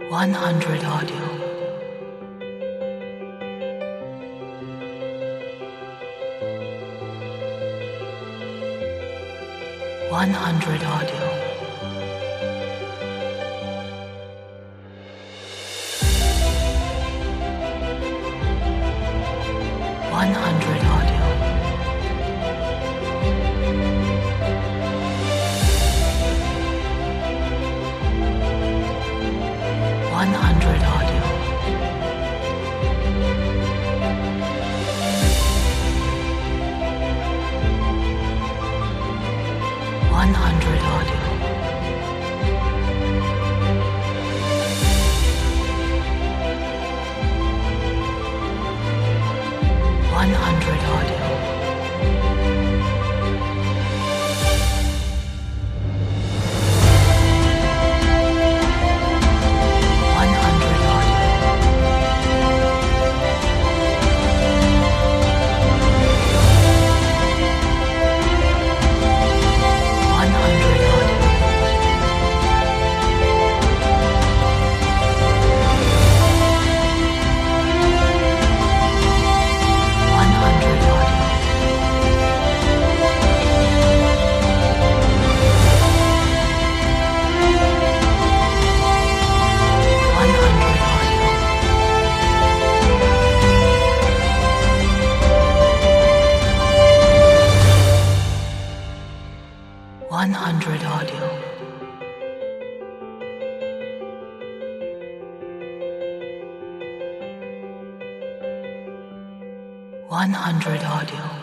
100 audio. 100 audio. 100 audio. 100 audio. 100 audio. 100 audio. 100 audio. 100 audio. 100 audio. 100 audio. 100 audio. 100 audio.